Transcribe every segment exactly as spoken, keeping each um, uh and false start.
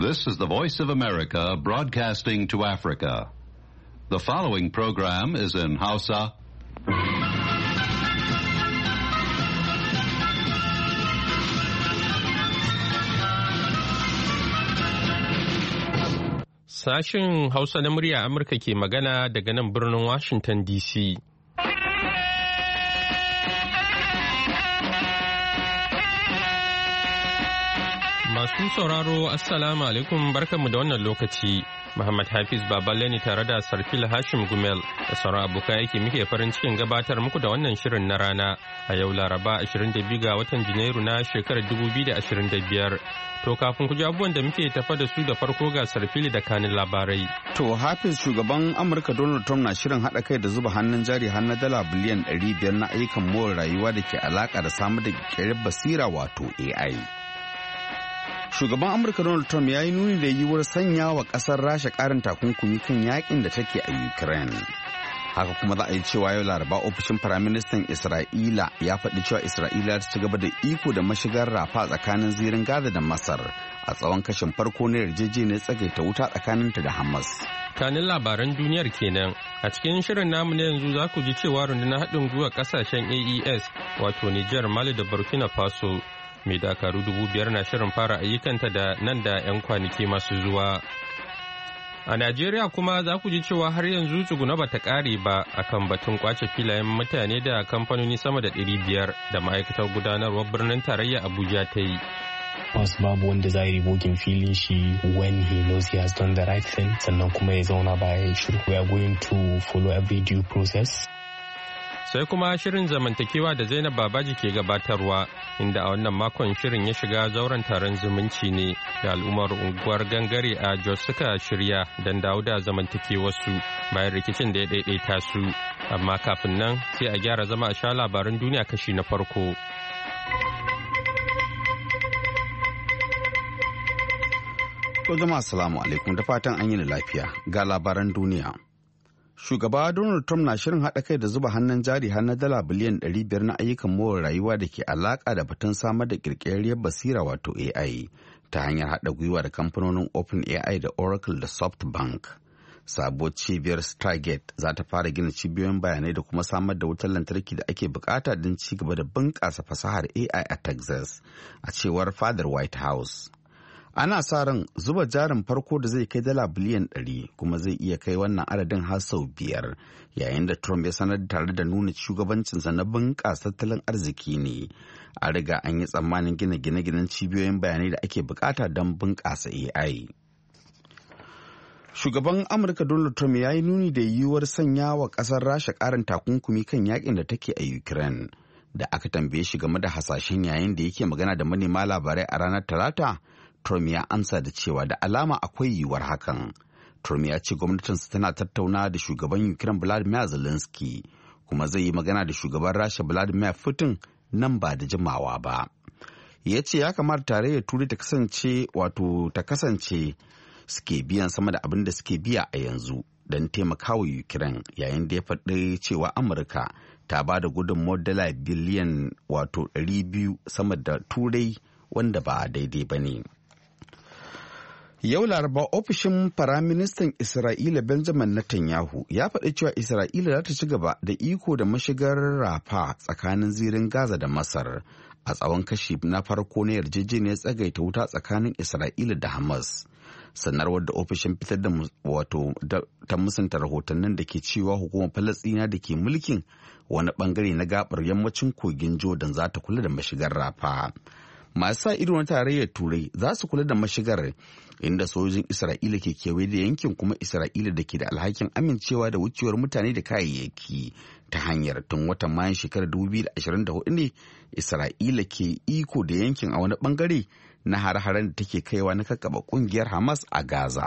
This is the Voice of America broadcasting to Africa. The following program is in Hausa. Sashen Hausa na murya Amurka ke magana daga nan birnin Washington D C. Masu sauraro, Assalamu alaikum barkanmu da wannan lokaci. Muhammad Hafiz Baballe ne tare da Sarfil Hashim Gumel da sauran abokan aiki muke farin cikin gabatar muku da wannan shirin na rana a yau Laraba ashirin da biyu ga watan Janairu na shekarar dubu biyu da ashirin da biyar. To kafin ku ji abubuwan da muke tafa da su da farko ga Sarfil da kanin labarai. To Hafiz, shugaban Amurka Donald Trump na shirin haɗa kai da zuba hannun jari har na dala biliyan ɗari biyar na ayyukan more rayuwa da ke alaƙa da samar da ƙirƙirar basira wato A I. Shugaban Amurka Donald Trump ya yi nuni da yiwuwar sanya wa ƙasar Rasha ƙarin takunkumi kan yakin da take a Ukraine. Haka kuma za a yi cewa yau Laraba ofishin Firaministan Isra'ila ya faɗi cewa Isra'ila ta ci gaba da iko da mashigar Rafa tsakanin zirin Gaza da Masar a tsawon kashin farko na yarjejeniyar tsagaita wuta tsakaninta da Hamas. Kanin labaran duniyar kenan a cikin shirin namu na yanzu za ku ji cewa rundunar haɗin gwiwa ƙasashen A E S wato Nijar, Mali da Burkina Faso mai dakaru dubu biyar na shirin fara ayyukanta da nan da 'yan kwanaki masu zuwa. A Najeriya kuma za ku ji cewa har yanzu tsuguna bata ƙare ba akan batun kwace filayen mutane da kamfanoni sama da ɗari biyar da ma'aikatar gudanarwar birnin tarayya Abuja ta yi. Wasu babu wanda za yi ribogin filin shi when he knows he has done the right thing, sannan kuma ya zauna baya shiru. We are going to follow every due process. Sai kuma shirin zamantakewa da Zainab Babaji ke gabatarwa, inda a wannan makon shirin ya shiga zauren taron zumunci ne da al'ummar unguwar Gangare a Jos suka shirya don dawo da zamantakewarsu bayan rikicin da ya daidaita su. Amma kafin nan sai a gyara zama a sha labaran duniya kashi na farko. To jama'a assalamu alaikum, da fatan an yi lafiya ga labaran duniya. Shugaba Donald Trump na shirin haɗa kai da zuba hannun jari har na dala biliyan ɗari biyar na ayyukan more rayuwa da ke alaƙa da batun samar da ƙirƙirarriyar basira wato A I ta hanyar haɗa gwiwa da kamfanonin Open A I da Oracle da SoftBank. Sabuwar cibiyar Stargate za ta fara gina cibiyoyin bayanai da kuma samar da wutar lantarki da ake bukata don ci gaba da bunƙasa fasahar A I a Texas, a cewar fadar White House. Ana sa ran zuba jarin farko da zai kai dala biliyan ɗari kuma zai iya kai wannan adadin har sau biyar yayin da Trump ya sanar tare da nuna shugabancinsa na bunƙasa tattalin arziki ne. A riga an yi tsammanin gina gine-ginen cibiyoyin bayanai da ake bukata don bunƙasa A I. Shugaban Amurka Donald Trump ya yi nuni da yiwuwar sanya wa ƙasar Rasha ƙarin takunkumi kan yakin da take a Ukraine. Da aka tambaye shi game da hasashen yayin da yake magana da manema labarai a ranar Talata, Trump ya amsa da cewa da alama akwai yiwuwar hakan. Trump ya ce gwamnatinsa tana tattauna da shugaban Ukraine Vladimir Zelensky kuma zai yi magana da shugaban Rasha Vladimir Putin nan ba da jimawa ba. Ya ce ya kamata tarayyar Turai ta kasance wato ta kasance suke biyan sama da abin da suke biya a yanzu don taimakawa Ukraine, yayin da ya faɗi cewa Amurka ta ba da gudunmawar dala biliyan wato ɗari biyu sama da Turai wanda ba daidai ba ne. Yau Laraba ofishin Firaministan Isra'ila Benjamin Netanyahu ya faɗi cewa Isra'ila za ta ci gaba da iko da mashigar Rafa tsakanin zirin Gaza da Masar a tsawon kashi na farko na yarjejeniyar tsagaita wuta tsakanin Isra'ila da Hamas. Sanarwar da ofishin fitar da wato ta musanta rahotannin da ke cewa hukumar Falasɗina da ke mulkin wani bangare na gabar yammacin kogin Jordan za ta kula da mashigar Rafa. Masu sa ido na tarayyar Turai za su kula da mashigar, inda sojojin Isra'ila ke kewaye da yankin, kuma Isra'ila da ke da alhakin amincewa da wucewar mutane da kayayyaki ta hanyar. Tun watan Mayun shekarar dubu biyu da ashirin da hudu ne Isra'ila ke iko da yankin a wani bangare na har-haren da take kaiwa na kakkaba kungiyar Hamas a Gaza.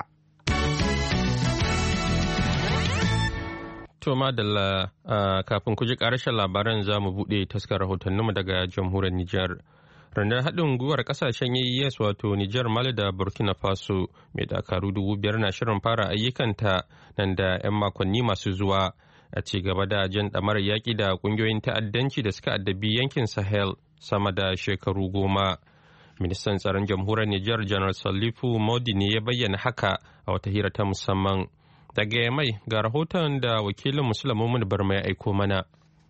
To madalla, kafin ku ji ƙarashin labaran za mu buɗe taskar rahotanninmu daga jamhuriyar Nijar. Rundunar haɗin gwiwar ƙasashen A E S wato Nijar, Mali da Burkina Faso mai dakaru dubu biyar na shirin fara ayyukanta nan da 'yan makonni masu zuwa a ci gaba da jan ɗamarar yaƙi da ƙungiyoyin ta'addanci da suka addabi yankin Sahel sama da shekaru goma. Ministan tsaron jamhuriyar Nijar Janar Salifu Modi ne ya bayyana haka a wata hira ta musamman. Daga mai ga rahoton da wakilin Musulmin Barma ya aiko mana.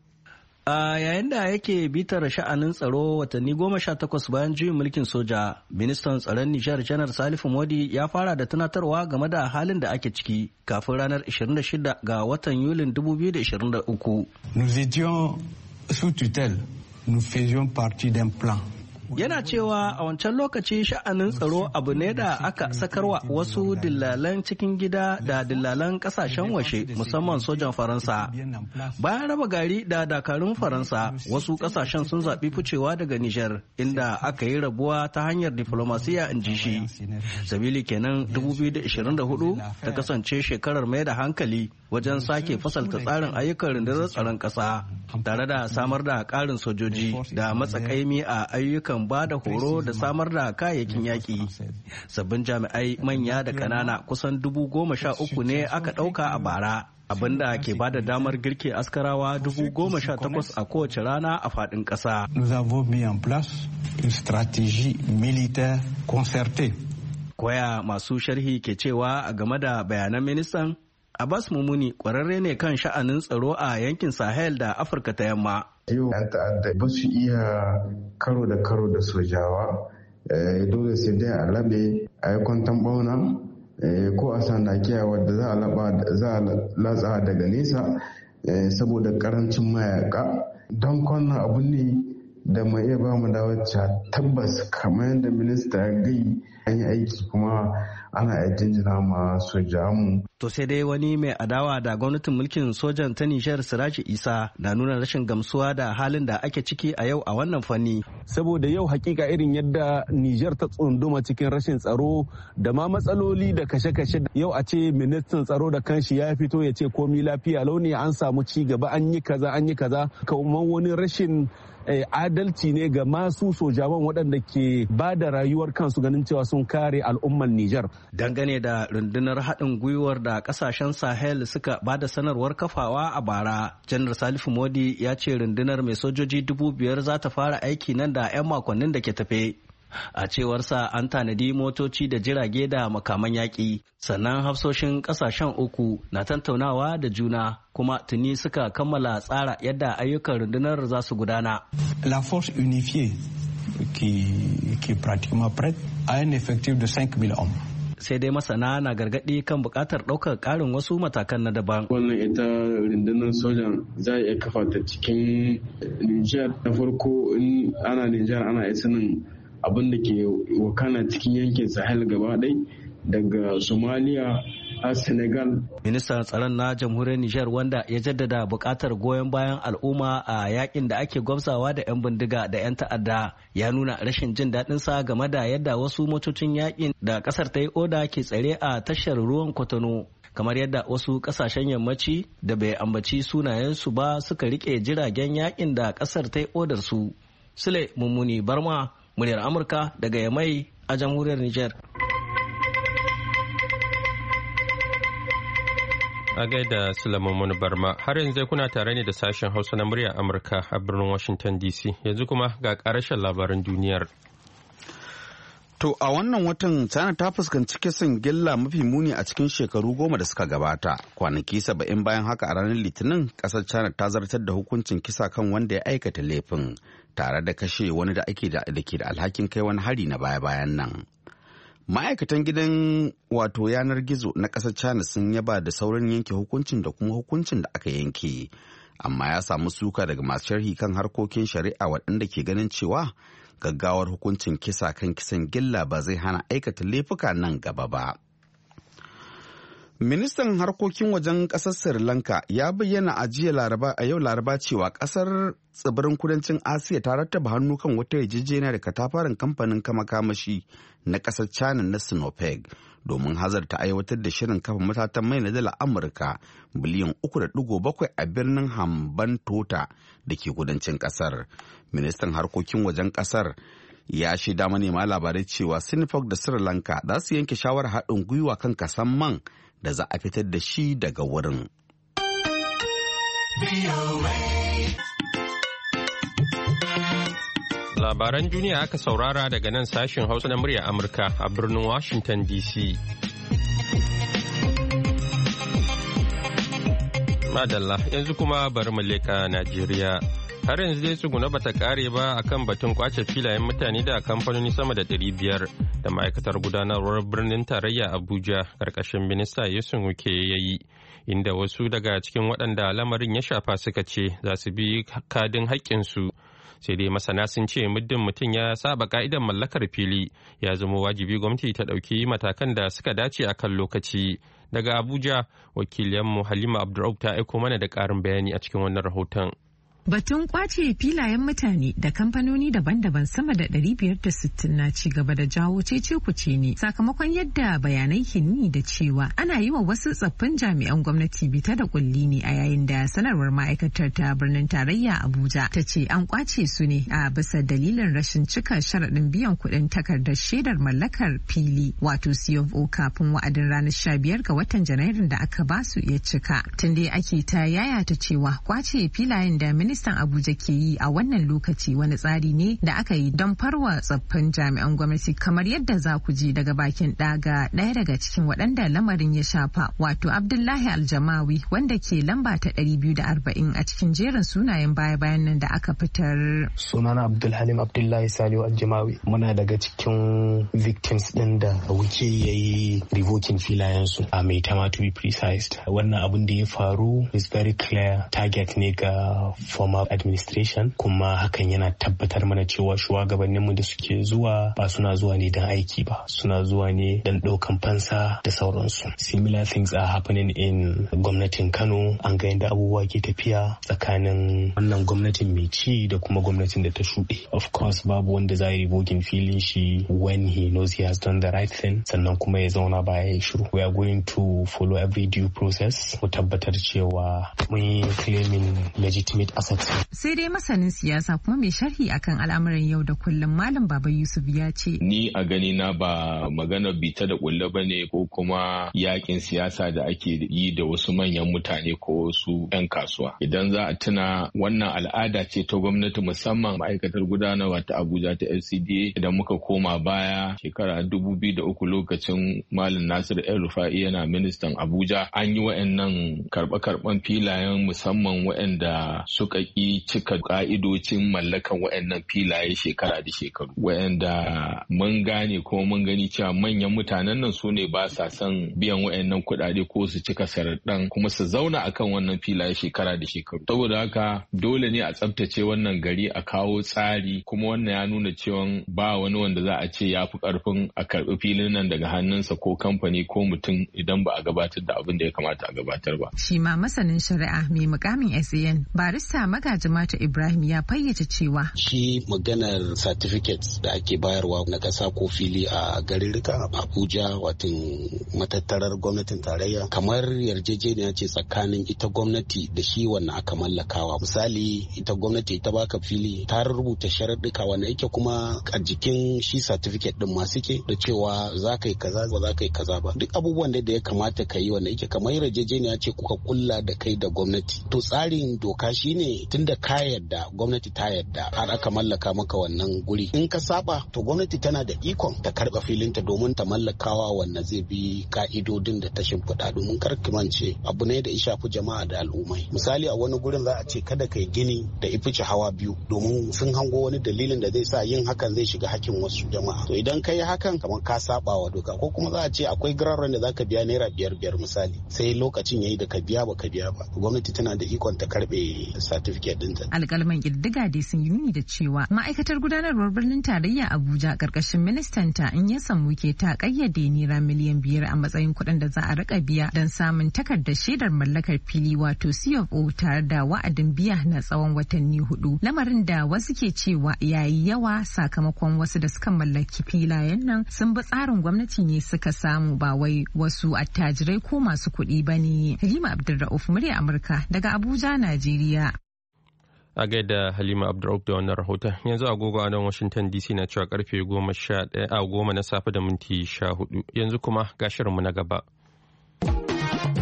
A yayin da yake bitar sha'anin tsaro watanni goma sha takwas bayan juyin mulkin soja, ministan tsaron Nijar Janar Salifu Modi ya fara da tunatarwa game da halin da ake ciki kafin ranar ishirin da shida ga watan Yulin dubu biyu da ishirin da uku. Nous étions sous tutelle, nous faisions partie d'un plan. Yana cewa a wancan lokaci sha'anin tsaro abu ne da aka sakarwa wasu dillalan cikin gida da dillalan kasashen washe musamman sojan Faransa. Bayan raba gari da dakarun Faransa, wasu kasashen sun zaɓi ficewa daga Nijar inda aka yi rabuwa ta hanyar diflomasiya in ji shi. Sabili kenan dubu biyu da ishirin da hudu ta kasance shekarar mai da hankali wajen sake fasalta tsarin ayyukan rundunar tsaron ƙasa tare da samar da ƙarin sojoji da matsakaimi a ayyukan ba da horo da samar da kayayyakin yaƙi. Sabbin jami'ai manya da ƙanana kusan dubu goma sha uku ne aka ɗauka a bara, abinda ke ba da damar girke askarawa dubu goma sha takwas a kowace rana a faɗin ƙasa. Nous avons mis en place une stratégie militaire concertée. Koya masu sharhi ke cewa a game da bayanan ministan? Abbas Mumuni kwararre ne kan sha'anin tsaro a yankin Sahel da Afirka ta Yamma. Yau yan ta'adda ba su iya karo da karo da sojawa, dole sai dai a labe a yi kwantan bauna ko a sandakiya wadda za a latsa daga nesa saboda karancin mayaka. Don kwanan abu ne da mai iya ba mu da wacce tabbas kamar yadda minista ya gai an yi aiki kuma ana iya jinjina ma sojamu. To sai dai wani mai adawa da gwamnatin mulkin sojan ta Nijar Siraji Isa na nuna rashin gamsuwa da halin da ake ciki a yau a wannan fanni. Saboda yau hakika irin yadda Nijar ta tsunduma cikin rashin tsaro da ma matsaloli da kashe-kashe, yau a ce ministan tsaro da kanshi ya fito ya ce komi lafiya launi an samu ci gaba an yi kaza an yi kaza, kamar wani rashin adalci ne ga masu sojawan waɗanda ke ba da rayuwar kansu ganin cewa sun kare al'ummar Nijar. Dangane da rundunar haɗin gwiwar da ƙasashen Sahel suka ba da sanarwar kafawa a bara, Janar Salifu Modi ya ce rundunar mai sojoji dubu biyar za ta fara aiki nan da 'yan makonnin da ke tafe. A cewarsa an tanadi motoci da jirage da makaman yaƙi, sannan hafsoshin ƙasashen uku na tattaunawa da juna kuma tuni suka kammala tsara yadda ayyukan rundunar za su gudana. La force unifiée qui, qui est pratiquement prête a un effectif de cinq mille hommes. Sai dai masana na gargaɗi kan buƙatar ɗaukar ƙarin wasu matakan na daban. Wannan ita rundunar sojan za a iya kafa ta cikin Nijar. Na farko in ana Nijar ana iya sanin abin da ke wakana cikin yankin Sahel gaba ɗai daga Somalia a Senegal. Ministan tsaron na jamhuriyar Nijar wanda ya jaddada buƙatar goyon bayan al'umma a yakin da ake gwamzawa da 'yan bindiga da 'yan ta'adda ya nuna rashin jin daɗin sa game da yadda wasu motocin yakin da ƙasar ta yi oda ke tsare a tashar ruwan Kotono. Kamar yadda wasu ƙasashen yammaci da bai ambaci sunayensu ba suka riƙe jiragen yakin da ƙasar ta yi odar su. Sule Mummuni Barma, muryar Amurka daga Yamai a jamhuriyar Nijar. A gaida Sulaiman Barma, har yanzu kuna tare ne da sashen Hausa na muryar Amurka a birnin Washington D C. Yanzu kuma ga ƙarashen labaran duniyar. To a wannan watan China ta fuskanci kisan gilla mafi muni a cikin shekaru goma da suka gabata. Kwanaki saba'in bayan haka a ranar Litinin, ƙasar China ta zartar da hukuncin kisa kan wanda ya aikata laifin, tare da kashe wani da ake da ke da alhakin kai wani hari na baya-bayan nan. Ma'aikatan gidan wato yanar gizo na ƙasar China sun yaba da saurin yanke hukuncin da kuma hukuncin da aka yanke, amma ya samu suka daga masu sharhi kan harkokin shari'a waɗanda ke ganin cewa gaggawar hukuncin kisa kan kisan gilla ba zai hana aikata laifuka nan gaba ba. Ministan harkokin wajen ƙasar Sri Lanka ya bayyana a jiya Laraba a yau Laraba cewa ƙasar tsibirin kudancin Asiya ta rattaba hannu kan wata yarjejeniya da katafaren kamfanin makamashi na ƙasar China na Sinopec domin hazarta aiwatar da shirin kafa matatan mai na dala Amurka biliyan uku da digo bakwai a birnin Hambantota da ke kudancin ƙasar. Ministan harkokin wajen ƙasar ya shaida manema labarai cewa Sinopec da Sri Lanka za su yanke shawarar haɗin gwiwa kan kasan man da za a fitar da shi daga wurin. Labaran duniya aka saurara daga nan sashen Hausa na murya Amurka a birnin Washington D C. Madalla, yanzu kuma bari mu leƙa Najeriya. Har yanzu dai tsuguna bata kare ba akan batun kwace filayen mutane da kamfanoni sama da ɗari biyar da ma'aikatar gudanarwar birnin tarayya Abuja ƙarƙashin minista Yusuf Wike ya yi, inda wasu daga cikin waɗanda lamarin ya shafa suka ce za su bi kadin haƙƙinsu. Sai dai masana sun ce muddin mutum ya saba ka'idar mallakar fili ya zama wajibi gwamnati ta ɗauki matakan da suka dace a kan lokaci. Daga Abuja, wakiliyanmu Halima Abdurraub ta aiko mana da ƙarin bayani a cikin wannan rahoton. Batun kwace filayen mutane da kamfanoni daban-daban sama da ɗari biyar da sittin na ci gaba da jawo cece-kuce ne sakamakon yadda bayanai ke nuni da cewa ana yi wa wasu tsaffin jami'an gwamnati bita da kulli ne a yayin da sanarwar ma'aikatar ta birnin tarayya Abuja ta ce an kwace su ne a bisa dalilin rashin cika sharaɗin biyan kuɗin takardar shaidar mallakar fili wato C of O kafin wa'adin ranar sha biyar ga watan Janairun da aka basu ya cika. Tun dai ake ta yayata cewa kwace filayen da ministan Abuja ke yi a wannan lokaci wani tsari ne da aka yi don farwa tsaffin jami'an gwamnati, kamar yadda za ku ji daga bakin ɗaga ɗaya daga cikin waɗanda lamarin ya shafa wato Abdullahi Aljamawi wanda ke lamba ta ɗari biyu da arba'in a cikin jerin sunayen baya-bayan nan da aka fitar. Sunana Abdulhalim Abdullahi Salihu Aljamawi, muna daga cikin victims ɗin da wuke ya yi revoking filayensu a mai tama to be precise. Wannan abin da ya faru is very clear target ne ga former administration, kuma hakan yana tabbatar mana cewa shugabanninmu da suke zuwa ba suna zuwa ne don aiki ba, suna zuwa ne don ɗaukan fansa da sauransu. Similar things are happening in gwamnatin Kano. An ga yadda abubuwa ke tafiya tsakanin wannan gwamnatin mai ci da kuma gwamnatin da ta shuɗe. Of course babu wanda za yi revoking filin shi when he knows he has done the right thing, sannan kuma ya zauna baya ya shiru. We are going to follow every due process mu tabbatar cewa mun yi claiming legitimate assets. Sai dai masanin siyasa kuma mai sharhi akan al'amuran yau da kullum Malam Baba Yusuf ya ce, ni a gani na ba magana bita da kulle bane ko kuma yakin siyasa da ake yi da wasu manyan mutane ko wasu 'yan kasuwa. Idan za a tuna wannan al'ada ce ta gwamnati, musamman ma'aikatar gudanarwa ta Abuja ta F C D A. Idan muka koma baya shekara dubu biyu da uku lokacin Malam Nasir El-Rufai yana ministan Abuja, an yi wa'annan karɓe-karɓen filayen musamman wa'anda suka ƙi cika ƙa'idocin mallakan wa'annan filaye shekara da shekaru. Wa'anda mun gane kuma mun gani cewa manyan mutanen nan su ne ba sa son biyan wa'annan kuɗaɗe ko su cika saraɗan kuma su zauna akan wannan filaye shekara da shekaru. Saboda haka dole ne a tsabtace wannan gari, a kawo tsari, kuma wannan ya nuna cewa ba wani wanda za a ce ya fi ƙarfin a karɓi filin nan daga hannunsa ko kamfani ko mutum idan ba a gabatar da abin da ya kamata a gabatar ba. Shi ma masanin shari'a mai mukamin S A N barista Magaji Mata Ibrahim ya fayyace cewa shi maganar certificates da ake bayarwa na ƙasa ko fili a garirrika Abuja wato matattarar gwamnatin tarayya kamar yarjejeniya ce tsakanin ita gwamnati da shi wannan aka mallakawa. Misali ita gwamnati ta baka fili ta rubuta sharaɗuka wanda yake kuma a jikin shi certificate din masu ke da cewa za ka yi kaza ba za ka yi kaza ba, duk abubuwan da ya kamata ka yi wanda yake kamar yarjejeniya ce kuka kulla da kai da gwamnati. To tsarin doka shine tunda ka yarda, gwamnati ta yarda, har aka mallaka maka wannan guri, in ka saba to gwamnati tana da ikon ta karba filinta domin ta mallakawa wanda zai bi ka'idodin da ta shimfiɗa, domin kar ki mance abu ne da ya shafi jama'a da al'ummai. Misali a wani gurin za a ce kada kai gini da ifice hawa biyu domin sun hango wani dalilin da zai sa yin hakan zai shiga hakkin wasu jama'a. To idan ka yi hakan kamar ka saba wa doka, ko kuma za a ce akwai giraran da zaka biya naira biyar biyar misali, sai lokacin yayi da ka biya ba ka biya ba, gwamnati tana da ikon ta karbe certificate ɗinta. Alƙalman ƙididdiga dai sun yi nuni da cewa ma'aikatar gudanarwar birnin tarayya Abuja ƙarƙashin ministanta in ya samu ke ta ƙayyade naira miliyan biyar a matsayin kuɗin da za a riƙa biya don samun takardar shaidar mallakar fili wato C of O tare da wa'adin biya na tsawon watanni hudu. Lamarin da wasu ke cewa yayi yawa sakamakon wasu da suka mallaki filayen nan sun bi tsarin gwamnati ne suka samu, ba wai wasu attajirai ko masu kuɗi ba ne. Halima Abdulra'uf, murya Amurka daga Abuja, Najeriya. A gaida Halima Abdurraub da wannan rahoton. Yanzu agogo a nan Washington D C na cewa karfe goma sha ɗaya a goma na safe da minti sha hudu. Yanzu kuma ga shirinmu na gaba.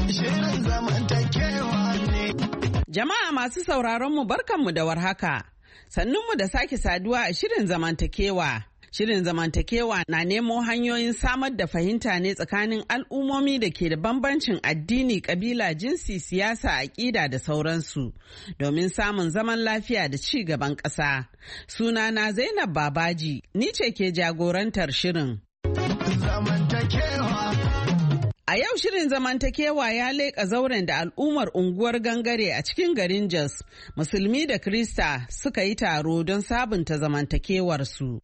Jama'a masu sauraron mu barkanmu da warhaka. sannunmu da sake saduwa a shirin zamantakewa. Shirin zamantakewa na nemo hanyoyin samar da fahimta ne tsakanin al'ummomi da ke da bambancin addini, kabila, jinsi, siyasa, aƙida da sauransu domin samun zaman lafiya da ci gaban ƙasa. Sunana Zainab Babaji, ni ce ke jagorantar shirin. A yau shirin zamantakewa ya leƙa zauren da al'ummar unguwar Gangare a cikin garin Jos, Musulmi da Krista suka yi taro don sabunta zamantakewarsu.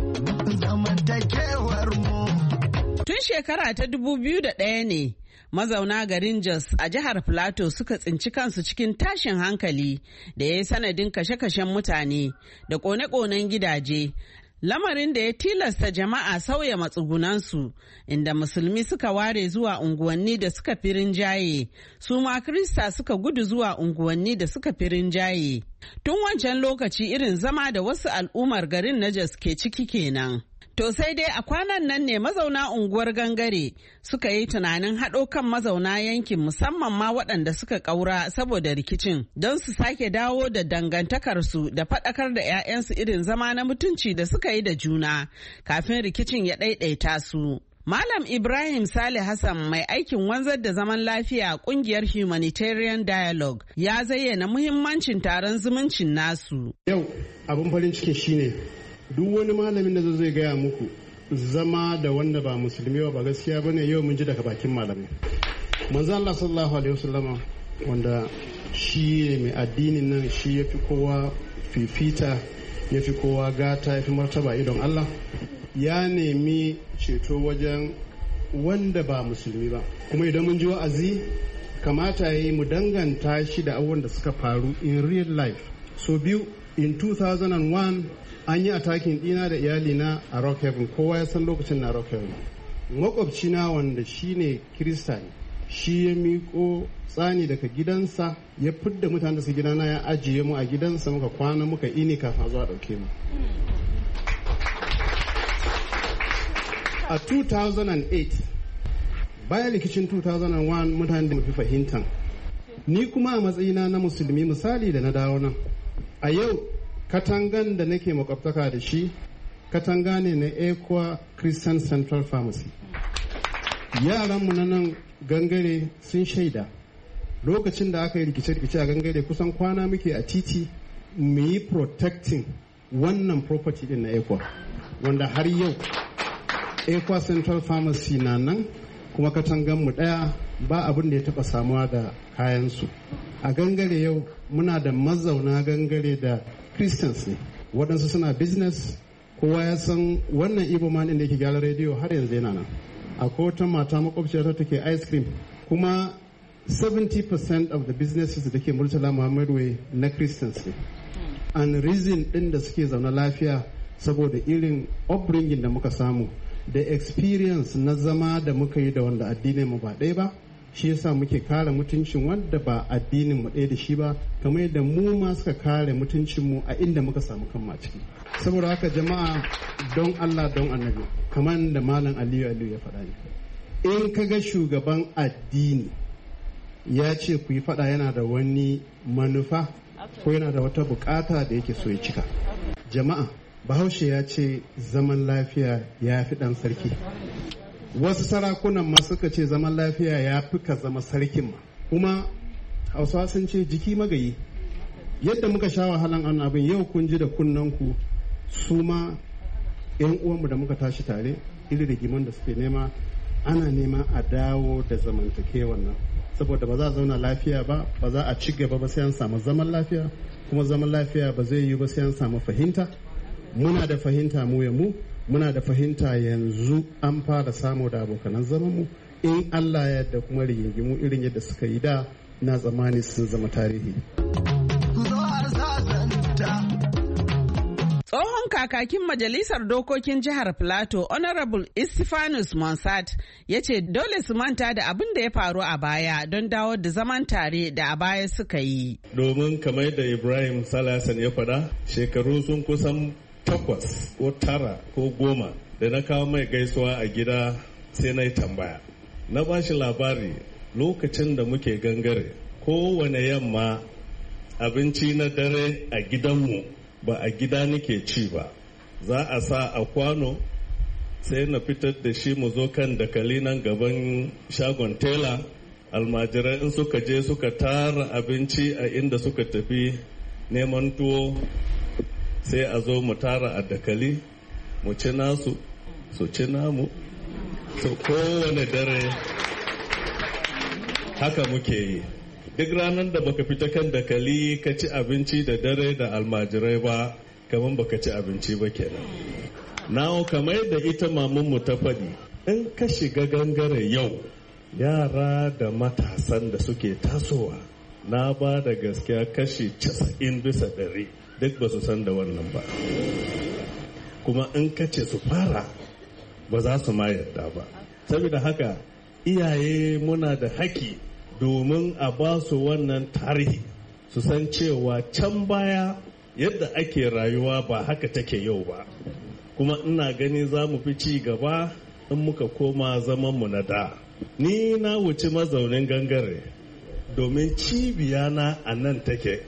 Tun shekara ta dubu biyu da ɗaya ne mazauna garin Jos a jihar Plateau suka tsinci kansu cikin tashin hankali da ya yi sanadin kashe-kashen mutane da ƙone-ƙonen gidaje. Lamarin da ya tilasta jama'a sauya matsugunansu, inda musulmi suka ware zuwa unguwanni da suka fi rinjaye, su ma Krista suka gudu zuwa unguwanni da suka fi rinjaye. Tun wancan lokaci irin zama da wasu al'ummar garin na Jos ke ciki kenan. To sai dai a kwanan nan ne mazauna unguwar Gangare suka yi tunanin haɗo kan mazauna yankin musamman ma waɗanda suka ƙaura saboda rikicin don su sake dawo da dangantakarsu da faɗakar da 'ya'yansu irin zama na mutunci da suka yi da juna kafin rikicin ya ɗaiɗaita su. Malam Ibrahim Saleh Hassan mai aikin wanzar da zaman lafiya a ƙungiyar Humanitarian Dialogue ya zayyana muhimmancin taron zumuncin nasu. Yau abin farin ciki shine duk wani malamin da zai gaya muku zama da wanda ba musulmi ba gaskiya bane yau mun ji daga bakin malamai. Manzo Allah sallallahu alaihi wasallama wanda shi ne mai addinin nan, shi yafi kowa fifita, yafi kowa gata, yafi martaba idon Allah, ya nemi ceto wajen wanda ba musulmi ba. Kuma idan mun ji wa'azi kamata yayi mu danganta shi da abubuwan da suka faru in real life. So biyu in two thousand one an yi atakin dina da iyalina a Rockhaven, kowa ya san lokacin na Rockhaven. Makwabcina wanda shi ne Kirista ne, shi ya miko tsani daga gidansa ya fidda mutane da su gidana ya ajiye mu a gidansa, muka kwana muka ini kafin zuwa ɗauke mu. A two thousand eight bayan rikicin two thousand one mutane da mafi fahimtan, ni kuma a matsayina na musulmi misali da na dawo nan a yau katangan da nake makwabtaka da shi katanga ne na Equa Christian Central Pharmacy. Yaranmu na nan Gangare sun shaida lokacin da aka yi rikice-rikice a Gangare kusan kwana muke a titi mu yi protecting wannan property din na Equa, wanda har yau Equa Central Pharmacy na nan kuma katangan mu daya ba abin da ya taba samuwa da kayansu. A Gangare yau muna da mazauna Gangare da Christians ne, waɗansu suna business, kowa ya san wannan Igbo man ɗin da yake gyara rediyo har yanzu yana nan. Akwai wata mata makwabciyar ta take ice cream, kuma seventy percent of the businesses da ke Murtala Muhammad Way na Christians ne. And reason ɗin da suke zaune lafiya saboda irin upbringing da muka samu da experience na zama da muka yi da wanda addinin mu ba ɗaya ba, shi yasa muke kare mutuncin wanda ba addinin mu ɗaya da shi ba, kamar yadda mu ma suka kare mutuncin mu a inda muka samu kanmu a ciki. Saboda haka jama'a don Allah don Annabi, kamar da Malam Aliyu Aliyu ya faɗa ne, in ka ga shugaban addini ya ce ku yi faɗa yana da wani manufa ko yana da wata bukata da yake so ya cika. Jama'a, Bahaushe ya ce zaman lafiya ya fi ɗan sarki. Wasu sarakunan ma suka ce zaman lafiya ya fi ka zama sarkin ma. Kuma Hausawa sun ce jiki magayi. Yadda muka sha wahalan an abin yau kun ji da kunnanku, su ma 'yan uwanmu da muka tashi tare iri rigiman da suke nema, ana nema a dawo da zamantakewan nan. Saboda ba za a zauna lafiya ba, ba za a ci gaba ba sai an samu zaman lafiya, kuma zaman lafiya ba zai yi ba sai an samu fahimta. Muna da fahimta mu ya mu, muna da fahimta yanzu an fara samu da abokanan zamanmu, in Allah ya yarda kuma rigingimu irin yadda suka yi da na zamani sun zama tarihi. Tsohon kakakin Majalisar Dokokin Jihar Plateau, Honorable Istifanus Monsat, ya ce dole su manta da abin da ya faru a baya don dawo da zaman tare da a baya suka yi. Domin kamar da Ibrahim Salasan ya faɗa, shekaru sun kusan takwas ko tara ko goma da na kawo mai gaisuwa a gida, sai na yi tambaya. Na ba shi labari lokacin da muke Gangare, kowane yamma abinci na dare a gidanmu ba a gida nake ci ba, za a sa a kwano sai na fitar da shi mu zo kan dakali nan gaban shagon tela. Almajirai in suka je suka tara abinci a inda suka tafi neman tuwo sai a zo mu tara a dakali mu ci nasu su ci namu, so kowane dare haka muke yi. Duk ranar da baka fita kan dakali ka ci abinci da dare da almajirai ba, kamar baka ci abinci ba kenan. Na kamar da ita mamanmu ta faɗi, in ka shiga gangare yau yara da matasan da suke tasowa, na ba da gaskiya kashi casa'in bisa ɗari duk ba su san da wannan ba, kuma in ka ce su fara ba za su ma yarda ba. Saboda haka iyaye muna da haƙƙi domin a ba su wannan tarihi, su san cewa can baya yadda ake rayuwa ba haka take yau ba, kuma ina gani za mu fi ci gaba in muka koma zamanmu na da. Ni na wuce mazaunin gangare domin cibiyana a nan take.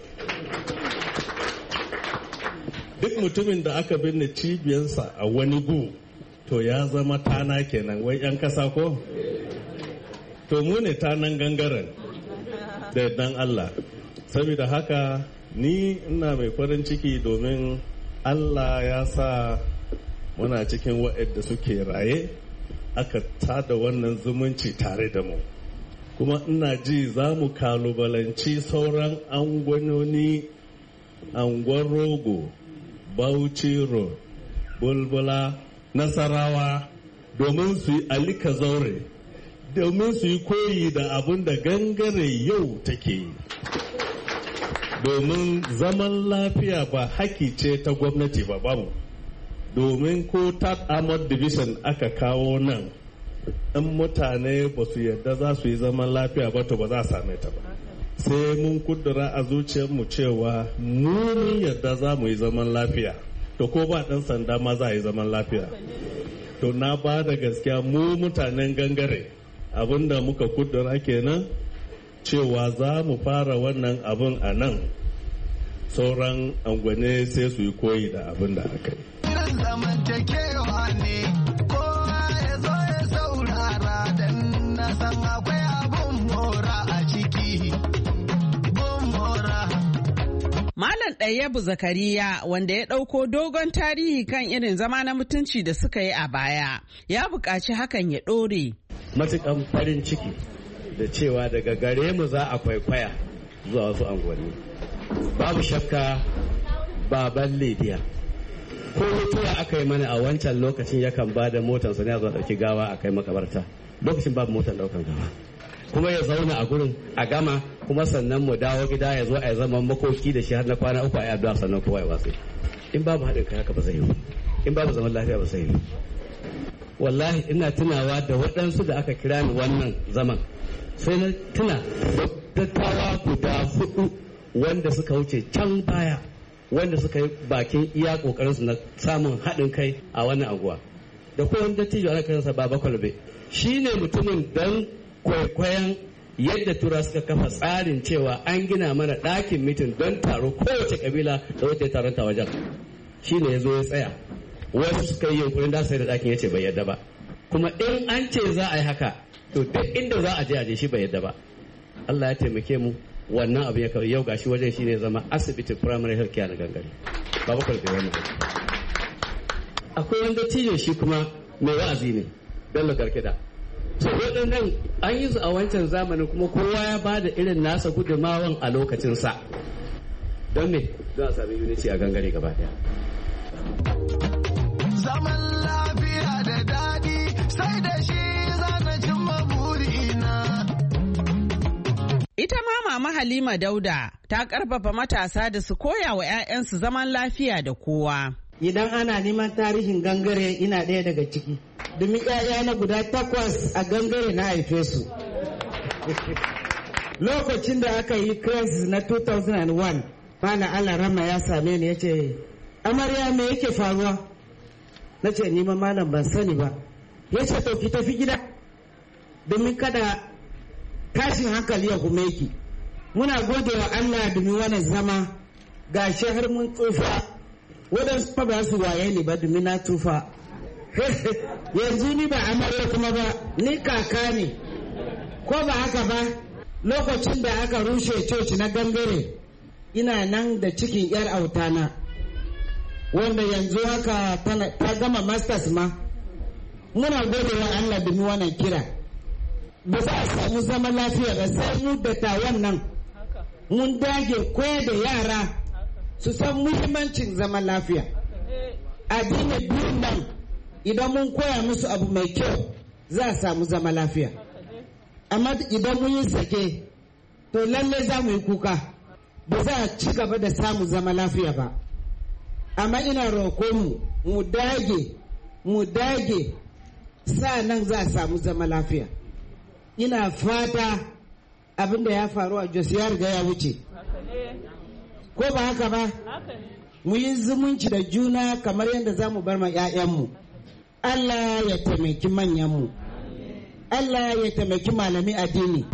Duk mutumin da aka binne cibiyansa a wani gu to ya zama tana kenan, wai 'yan kasa ko? To mu ne tanan gangaren da yardan Allah. Saboda haka ni ina mai farin ciki domin Allah ya sa muna cikin waɗanda suke raye, aka tada wannan zumunci tare da mu. Kuma ina ji za mu kalubalanci sauran angwanoni, angon rogo, Bauchi road, bulbula, Nasarawa, domin su yi alika zaure, domin su yi koyi da abin da gangare yau take yi. Domin zaman lafiya ba haki ce ta gwamnati ba, babu. Domin ko Third Armored Division aka kawo nan, in mutane ba su yarda za su yi zaman lafiya ba, to ba za a same ta ba. Sai mun kudura a zuciyarmu cewa mun yarda za mu yi zaman lafiya, to ko ba ɗan sanda ma za a yi zaman lafiya. To na ba da gaskiya mu mutanen gangare abinda muka kudura kenan, cewa za mu fara wannan abin a nan, sauran angwane sai su yi koyi da abin da aka yi. Zamantakewa ne kowa ya zo ya saurara don na san akwai abun mora a ciki. Malam Ɗayyabu Zakariya, wanda ya ɗauko dogon tarihi kan irin zama na mutunci da suka yi a baya, ya buƙaci hakan ya ɗore. Matuƙan farin ciki da cewa daga gare mu za a kwaikwaya zuwa wasu angwani. Babu shakka baban Lidiya. Ko mutuwa aka yi mana a wancan lokacin yakan ba da motarsa ne a zuwa ɗauki gawa a kai makabarta. Lokacin babu motar ɗaukan gawa. Kuma ya zauna a gurin a gama, kuma sannan mu dawo gida ya zo a yi zaman makoki da shi har na kwana uku a yi addu'a sannan kowa ya watsi. In babu haɗin kai haka ba zai yi. In babu zaman lafiya ba zai yi. Wallahi ina tunawa da waɗansu da aka kira ni wannan zaman. Sai na tuna dattawa guda hudu wanda suka wuce can baya, wanda suka yi bakin iya kokarinsu na samun haɗin kai a wannan anguwa. Da kowane dattijo ana kiransa Baba Kwalbe. Shi ne mutumin dan kwaikwayon yadda tura suka kafa tsarin cewa an gina mana ɗakin mitin don taro kowace kabila da wata taron ta wajen. Shi ne ya zo ya tsaya. Wasu suka yi yunkurin da sai da ɗakin ya ce bai yadda ba. Kuma in an ce za a yi haka, to duk inda za a je a je shi bai yadda ba. Allah ya taimake mu, wannan abu ya kawo yau gashi wajen shi ne zama asibitin primary health care na gangare. Babu kwalbe wani. Akwai wanda tijo shi kuma mai wa'azi ne, Bello Garkida. So waɗannan an yi su a wancan zamanin kuma kowa ya ba da irin nasa gudunmawan a lokacinsa. Don me? Don a sami unity a gangare gaba ɗaya. Zaman lafiya da daɗi sai da shi zana cimma burina. Ita ma Mama Halima Dauda ta karfafa matasa da su koya wa 'ya'yansu zaman lafiya da kowa. Idan ana neman tarihin gangare ina ɗaya daga ciki. Domin 'ya'ya na guda takwas a gangare na haife su. Lokacin da aka yi crisis na two thousand one, Malam Allah Rama ya same ni ya ce, Amarya me yake faruwa? Na ce ni ma malam ban sani ba. Ya ce to ki tafi gida. Domin kada tashin hankali ya kuma yake. Muna gode wa Allah domin wannan zama gashi har mun tsufa waɗansu fa ba su waye ne ba domin na tufa yanzu ni ba amarya kuma ba ni kaka ne ko ba haka ba. Lokacin da aka rushe coci na gangare ina nan da cikin yar autana wanda yanzu haka ta gama masters ma. Muna gode wa Allah domin wannan kira. Ba za a samu zaman lafiya ba sai mu dattawan nan mun dage koyar da yara su san muhimmancin zaman lafiya. Addini biyun nan idan mun koya musu abu mai kyau za a samu zaman lafiya. Amma idan mun yi sake to lalle za mu yi kuka ba za a ci gaba da samu zaman lafiya ba. Amma ina roƙo mu mu dage mu dage sa nan za a samu zaman lafiya. Ina fata abin da ya faru a Jos ya riga ya wuce. Ko ba haka ba? Mu yi zumunci da juna kamar yadda za mu bar ma 'ya'yanmu. Allah ya taimaki manyanmu. Allah ya taimaki malami addini.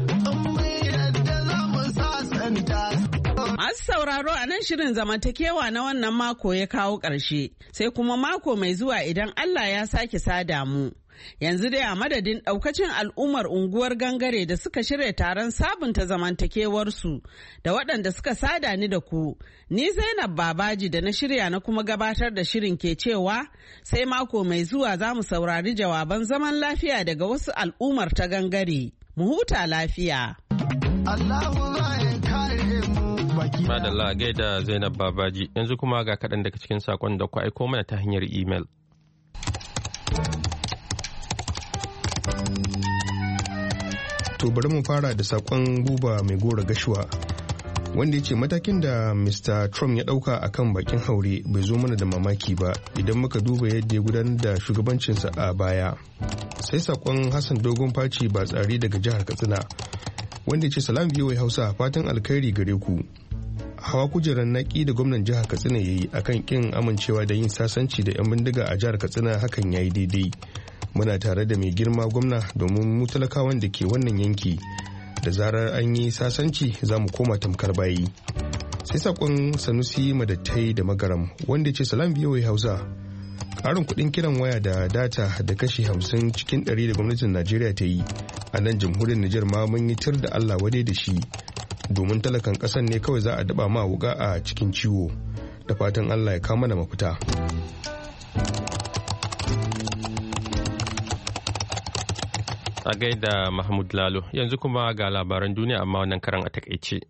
Masu sauraro a nan shirin zamantakewa na wannan mako ya kawo ƙarshe, sai kuma mako mai zuwa idan Allah ya sake sada mu. Yanzu dai a madadin ɗaukacin al'ummar unguwar gangare da suka shirya taron sabunta zamantakewarsu da waɗanda suka sada ni da ku, ni Zainab Babaji da na shirya na kuma gabatar da shirin ke cewa sai mako mai zuwa za mu saurari jawaban zaman lafiya daga wasu al'ummar ta gangare. Mu huta lafiya. Madalla gaida Zainab Babaji, yanzu kuma ga kaɗan daga cikin saƙon da ku aiko mana ta hanyar imel. To bari mu fara da sakon Buba Mai Gora Gashuwa wanda ya ce matakin da Mister Trump ya dauka akan bakin haure bai zo mana da mamaki ba idan muka duba yadda ya gudanar da shugabancinsa a baya. Sai sakon Hassan Dogon Faci ba tsari daga jihar Katsina wanda ya ce salam biyo Hausa fatan alkhairi gare ku. Hawa kujerar naki da gwamnan jihar Katsina ya yi akan kin amincewa da yin sasanci da 'yan bindiga a jihar Katsina hakan ya yi daidai. Muna tare da mai girma gwamna domin mu talakawan da ke wannan yanki da zarar an yi sasanci za mu koma tamkar bayi. Sai sakon Sanusi Madattai da Magaram wanda ce salam biyoyi Hausa. Karin kuɗin kiran waya da data da kashi hamsin cikin ɗari da gwamnatin Najeriya ta yi a nan jamhuriyar Nijar ma mun yi tir da Allah wadai da shi domin talakan ƙasan ne kawai za a daba ma wuga a cikin ciwo. Da fatan Allah ya kawo mana mafita. A gaida Mahmud Lalo, yanzu kuma ga labaran duniya amma wannan karan a takaice.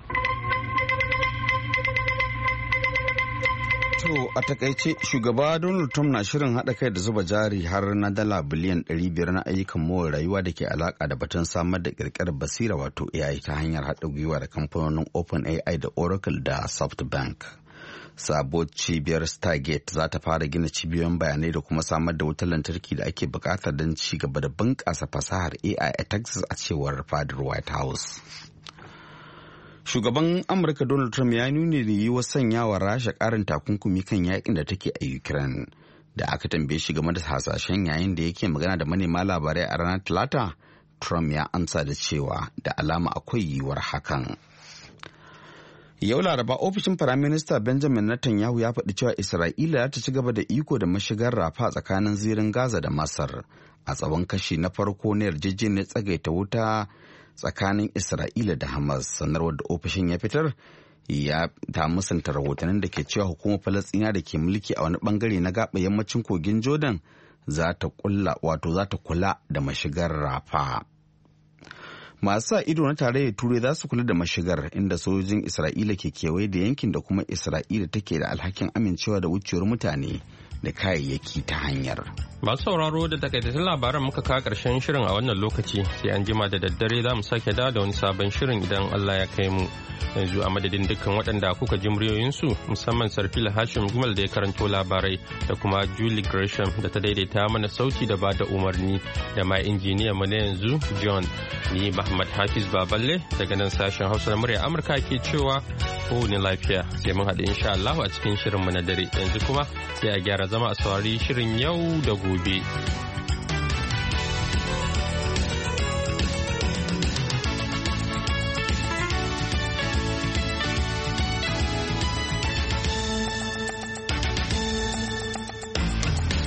To a takaice shugaba Donald Trump na shirin haɗa kai da zuba jari har na dala biliyan ɗari biyar na ayyukan more rayuwa da ke alaƙa da batun samar da ƙirƙirar basira wato A I ta hanyar haɗa gwiwa da kamfanonin OpenAI da Oracle da SoftBank. Sabuwar cibiyar Stargate za ta fara gina cibiyoyin bayanai da kuma samar da wutar lantarki da ake bukatar don ci gaba da bunƙasa fasahar A I a Texas a cewar fadar White House. Shugaban Amurka Donald Trump ya nuni da yiwuwar sanyawa Rasha ƙarin takunkumi kan yakin da take a Ukraine. Da aka tambaye shi game da hasashen yayin da yake magana da manema labarai a ranar Talata, Trump ya amsa da cewa da alama akwai yiwuwar hakan. Yau Laraba ofishin Firaminista Benjamin Netanyahu ya faɗi cewa Isra'ila za ta ci gaba da iko da mashigar Rafa tsakanin zirin Gaza da Masar a tsawon kashi na farko na yarjejeniyar tsagaita wuta tsakanin Isra'ila da Hamas. Sanarwar da ofishin ya fitar ya ta musanta rahotannin da ke cewa hukumar Falasɗina da ke mulki a wani bangare na gaɓa yammacin kogin Jordan za ta kula wato za ta kula da mashigar Rafa. Masu sa ido na tarayyar Turai za su kula da mashigar inda sojojin Isra'ila ke kewaye da yankin da kuma Isra'ila take da alhakin amincewa da wucewar mutane da kayayyaki ta hanyar. Masu sauraro da takaitattun labaran muka kawo ƙarshen shirin a wannan lokaci sai an jima da daddare za mu sake da da wani sabon shirin idan Allah ya kai mu. Yanzu a madadin dukkan waɗanda kuka ji muryoyinsu musamman Sarfila Hashim Gumal da ya karanto labarai da kuma Julie Gresham da ta daidaita mana sauti da ba da umarni da ma injiniya mu na yanzu John. Ni Muhammad Hafiz Baballe daga nan sashen Hausa na murya Amurka ke cewa ko ne lafiya sai mun haɗu insha Allah a cikin shirin mu na dare yanzu kuma sai a gyara zama a saurari shirin yau da gobe.